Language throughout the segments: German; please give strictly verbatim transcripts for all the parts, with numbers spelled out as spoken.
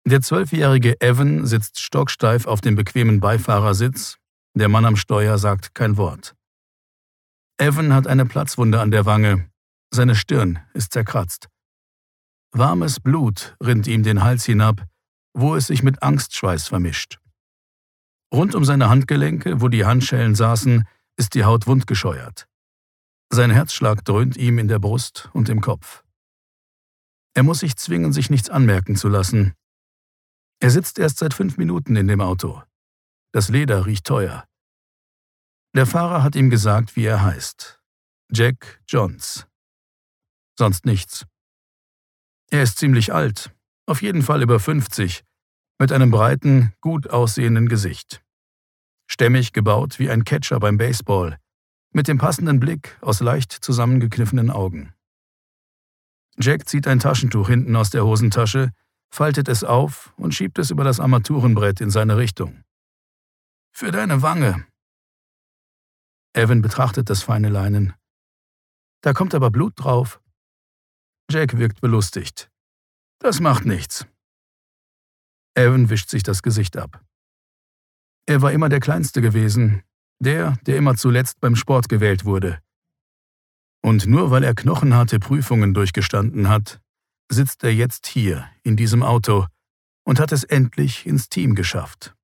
Der zwölfjährige Evan sitzt stocksteif auf dem bequemen Beifahrersitz, der Mann am Steuer sagt kein Wort. Evan hat eine Platzwunde an der Wange, seine Stirn ist zerkratzt. Warmes Blut rinnt ihm den Hals hinab, wo es sich mit Angstschweiß vermischt. Rund um seine Handgelenke, wo die Handschellen saßen, ist die Haut wundgescheuert. Sein Herzschlag dröhnt ihm in der Brust und im Kopf. Er muss sich zwingen, sich nichts anmerken zu lassen. Er sitzt erst seit fünf Minuten in dem Auto. Das Leder riecht teuer. Der Fahrer hat ihm gesagt, wie er heißt. Jack Johns. Sonst nichts. Er ist ziemlich alt, auf jeden Fall über fünfzig, mit einem breiten, gut aussehenden Gesicht. Stämmig gebaut wie ein Catcher beim Baseball, mit dem passenden Blick aus leicht zusammengekniffenen Augen. Jack zieht ein Taschentuch hinten aus der Hosentasche, faltet es auf und schiebt es über das Armaturenbrett in seine Richtung. »Für deine Wange.« Evan betrachtet das feine Leinen. »Da kommt aber Blut drauf.« Jack wirkt belustigt. »Das macht nichts.« Evan wischt sich das Gesicht ab. Er war immer der Kleinste gewesen, der, der immer zuletzt beim Sport gewählt wurde. Und nur weil er knochenharte Prüfungen durchgestanden hat, sitzt er jetzt hier, in diesem Auto, und hat es endlich ins Team geschafft.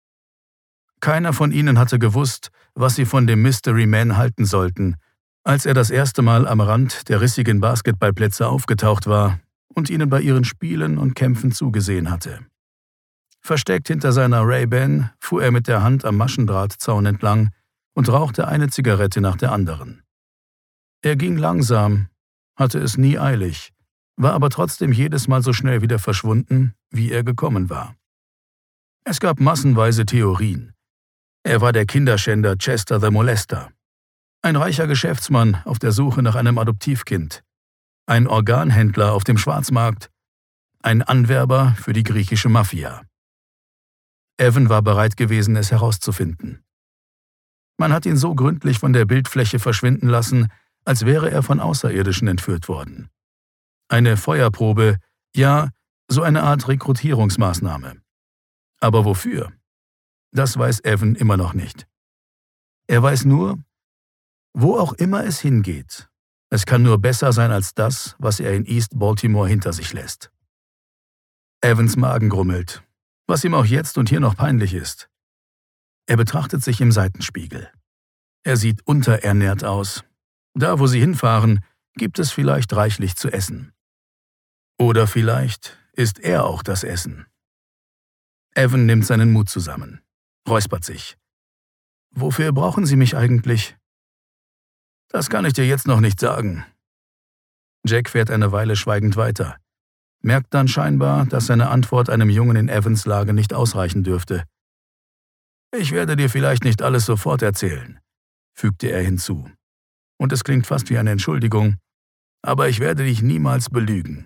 Keiner von ihnen hatte gewusst, was sie von dem Mystery Man halten sollten, als er das erste Mal am Rand der rissigen Basketballplätze aufgetaucht war und ihnen bei ihren Spielen und Kämpfen zugesehen hatte. Versteckt hinter seiner Ray-Ban fuhr er mit der Hand am Maschendrahtzaun entlang und rauchte eine Zigarette nach der anderen. Er ging langsam, hatte es nie eilig, war aber trotzdem jedes Mal so schnell wieder verschwunden, wie er gekommen war. Es gab massenweise Theorien. Er war der Kinderschänder Chester the Molester, ein reicher Geschäftsmann auf der Suche nach einem Adoptivkind, ein Organhändler auf dem Schwarzmarkt, ein Anwerber für die griechische Mafia. Evan war bereit gewesen, es herauszufinden. Man hat ihn so gründlich von der Bildfläche verschwinden lassen, als wäre er von Außerirdischen entführt worden. Eine Feuerprobe, ja, so eine Art Rekrutierungsmaßnahme. Aber wofür? Das weiß Evan immer noch nicht. Er weiß nur, wo auch immer es hingeht, es kann nur besser sein als das, was er in East Baltimore hinter sich lässt. Evans Magen grummelt, was ihm auch jetzt und hier noch peinlich ist. Er betrachtet sich im Seitenspiegel. Er sieht unterernährt aus. Da, wo sie hinfahren, gibt es vielleicht reichlich zu essen. Oder vielleicht ist er auch das Essen. Evan nimmt seinen Mut zusammen, räuspert sich. »Wofür brauchen Sie mich eigentlich?« »Das kann ich dir jetzt noch nicht sagen.« Jack fährt eine Weile schweigend weiter, merkt dann scheinbar, dass seine Antwort einem Jungen in Evans Lage nicht ausreichen dürfte. »Ich werde dir vielleicht nicht alles sofort erzählen«, fügte er hinzu. Und es klingt fast wie eine Entschuldigung, »aber ich werde dich niemals belügen.«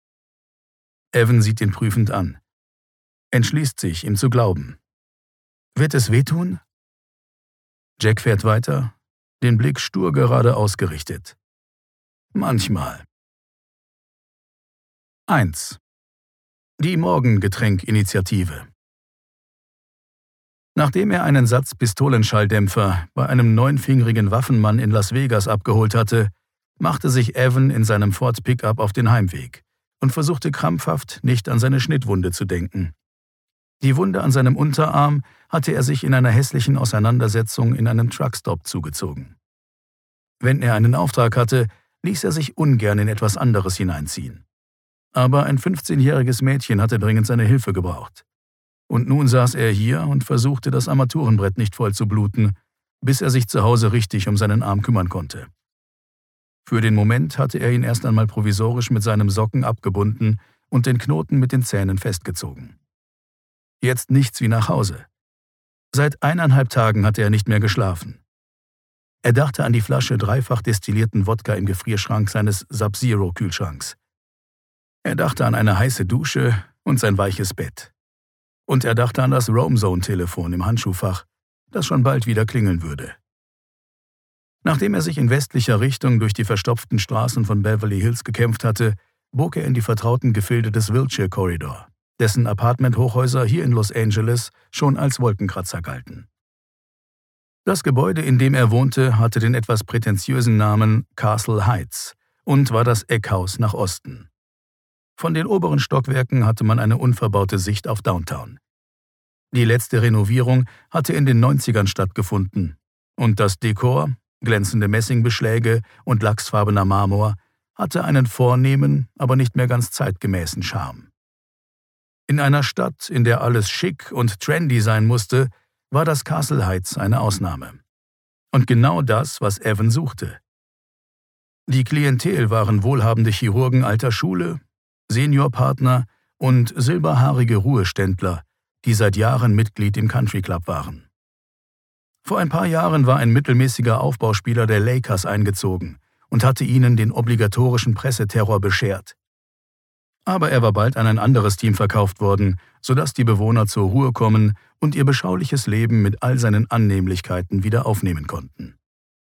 Evan sieht ihn prüfend an, entschließt sich, ihm zu glauben. »Wird es wehtun?« Jack fährt weiter, den Blick stur gerade ausgerichtet. »Manchmal.« eins. Die Morgengetränk-Initiative. Nachdem er einen Satz Pistolenschalldämpfer bei einem neunfingerigen Waffenmann in Las Vegas abgeholt hatte, machte sich Evan in seinem Ford Pickup auf den Heimweg und versuchte krampfhaft, nicht an seine Schnittwunde zu denken. Die Wunde an seinem Unterarm hatte er sich in einer hässlichen Auseinandersetzung in einem Truckstop zugezogen. Wenn er einen Auftrag hatte, ließ er sich ungern in etwas anderes hineinziehen. Aber ein fünfzehnjähriges Mädchen hatte dringend seine Hilfe gebraucht. Und nun saß er hier und versuchte, das Armaturenbrett nicht voll zu bluten, bis er sich zu Hause richtig um seinen Arm kümmern konnte. Für den Moment hatte er ihn erst einmal provisorisch mit seinem Socken abgebunden und den Knoten mit den Zähnen festgezogen. Jetzt nichts wie nach Hause. Seit eineinhalb Tagen hatte er nicht mehr geschlafen. Er dachte an die Flasche dreifach destillierten Wodka im Gefrierschrank seines Sub-Zero-Kühlschranks. Er dachte an eine heiße Dusche und sein weiches Bett. Und er dachte an das Roam-Zone-Telefon im Handschuhfach, das schon bald wieder klingeln würde. Nachdem er sich in westlicher Richtung durch die verstopften Straßen von Beverly Hills gekämpft hatte, bog er in die vertrauten Gefilde des Wilshire Corridor, dessen Apartment-Hochhäuser hier in Los Angeles schon als Wolkenkratzer galten. Das Gebäude, in dem er wohnte, hatte den etwas prätentiösen Namen Castle Heights und war das Eckhaus nach Osten. Von den oberen Stockwerken hatte man eine unverbaute Sicht auf Downtown. Die letzte Renovierung hatte in den neunzigern stattgefunden und das Dekor, glänzende Messingbeschläge und lachsfarbener Marmor, hatte einen vornehmen, aber nicht mehr ganz zeitgemäßen Charme. In einer Stadt, in der alles schick und trendy sein musste, war das Castle Heights eine Ausnahme. Und genau das, was Evan suchte. Die Klientel waren wohlhabende Chirurgen alter Schule, Seniorpartner und silberhaarige Ruheständler, die seit Jahren Mitglied im Country Club waren. Vor ein paar Jahren war ein mittelmäßiger Aufbauspieler der Lakers eingezogen und hatte ihnen den obligatorischen Presseterror beschert. Aber er war bald an ein anderes Team verkauft worden, sodass die Bewohner zur Ruhe kommen und ihr beschauliches Leben mit all seinen Annehmlichkeiten wieder aufnehmen konnten.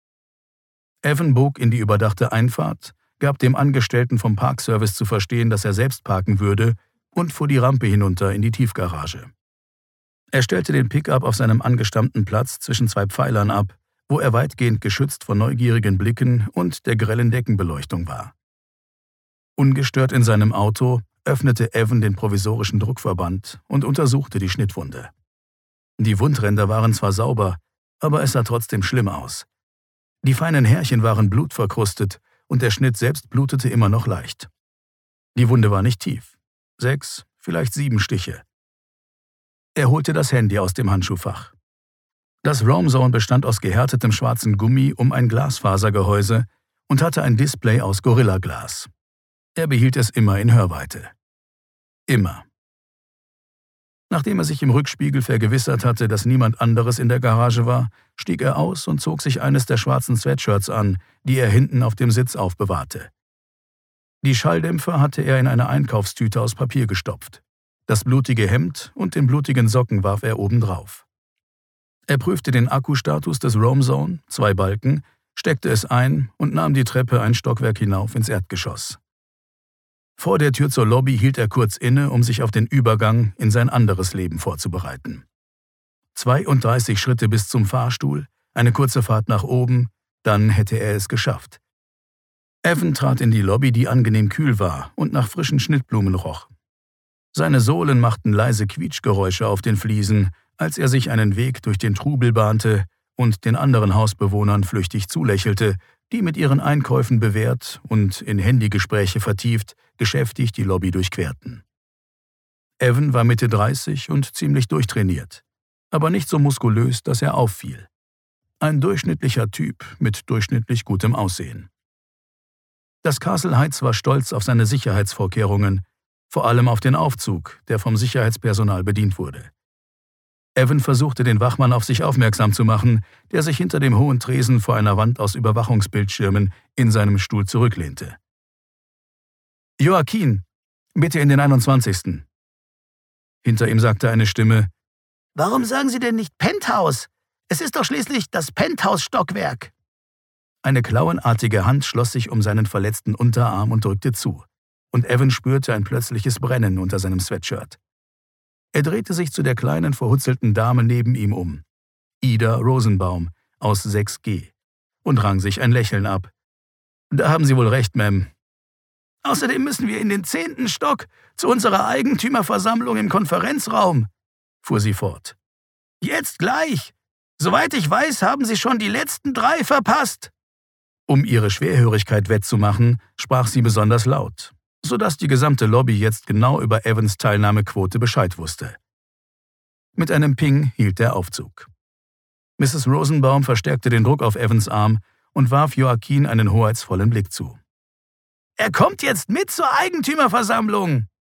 Evan bog in die überdachte Einfahrt, gab dem Angestellten vom Parkservice zu verstehen, dass er selbst parken würde, und fuhr die Rampe hinunter in die Tiefgarage. Er stellte den Pickup auf seinem angestammten Platz zwischen zwei Pfeilern ab, wo er weitgehend geschützt von neugierigen Blicken und der grellen Deckenbeleuchtung war. Ungestört in seinem Auto öffnete Evan den provisorischen Druckverband und untersuchte die Schnittwunde. Die Wundränder waren zwar sauber, aber es sah trotzdem schlimm aus. Die feinen Härchen waren blutverkrustet und der Schnitt selbst blutete immer noch leicht. Die Wunde war nicht tief. Sechs, vielleicht sieben Stiche. Er holte das Handy aus dem Handschuhfach. Das Roamzone bestand aus gehärtetem schwarzem Gummi um ein Glasfasergehäuse und hatte ein Display aus Gorilla-Glas. Er behielt es immer in Hörweite. Immer. Nachdem er sich im Rückspiegel vergewissert hatte, dass niemand anderes in der Garage war, stieg er aus und zog sich eines der schwarzen Sweatshirts an, die er hinten auf dem Sitz aufbewahrte. Die Schalldämpfer hatte er in eine Einkaufstüte aus Papier gestopft. Das blutige Hemd und den blutigen Socken warf er obendrauf. Er prüfte den Akkustatus des Roamzone, zwei Balken, steckte es ein und nahm die Treppe ein Stockwerk hinauf ins Erdgeschoss. Vor der Tür zur Lobby hielt er kurz inne, um sich auf den Übergang in sein anderes Leben vorzubereiten. zweiunddreißig Schritte bis zum Fahrstuhl, eine kurze Fahrt nach oben, dann hätte er es geschafft. Evan trat in die Lobby, die angenehm kühl war und nach frischen Schnittblumen roch. Seine Sohlen machten leise Quietschgeräusche auf den Fliesen, als er sich einen Weg durch den Trubel bahnte und den anderen Hausbewohnern flüchtig zulächelte, die mit ihren Einkäufen bewährt und in Handygespräche vertieft, geschäftig die Lobby durchquerten. Evan war Mitte dreißig und ziemlich durchtrainiert, aber nicht so muskulös, dass er auffiel. Ein durchschnittlicher Typ mit durchschnittlich gutem Aussehen. Das Castle Heights war stolz auf seine Sicherheitsvorkehrungen, vor allem auf den Aufzug, der vom Sicherheitspersonal bedient wurde. Evan versuchte, den Wachmann auf sich aufmerksam zu machen, der sich hinter dem hohen Tresen vor einer Wand aus Überwachungsbildschirmen in seinem Stuhl zurücklehnte. »Joaquin, bitte in den einundzwanzigsten« Hinter ihm sagte eine Stimme, »Warum sagen Sie denn nicht Penthouse? Es ist doch schließlich das Penthouse-Stockwerk.« Eine klauenartige Hand schloss sich um seinen verletzten Unterarm und drückte zu, und Evan spürte ein plötzliches Brennen unter seinem Sweatshirt. Er drehte sich zu der kleinen, verhutzelten Dame neben ihm um, Ida Rosenbaum aus sechs G, und rang sich ein Lächeln ab. »Da haben Sie wohl recht, Ma'am. Außerdem müssen wir in den zehnten Stock zu unserer Eigentümerversammlung im Konferenzraum«, fuhr sie fort. »Jetzt gleich. Soweit ich weiß, haben Sie schon die letzten drei verpasst.« Um ihre Schwerhörigkeit wettzumachen, sprach sie besonders laut, sodass die gesamte Lobby jetzt genau über Evans Teilnahmequote Bescheid wusste. Mit einem Ping hielt der Aufzug. Misses Rosenbaum verstärkte den Druck auf Evans Arm und warf Joaquin einen hoheitsvollen Blick zu. »Er kommt jetzt mit zur Eigentümerversammlung«,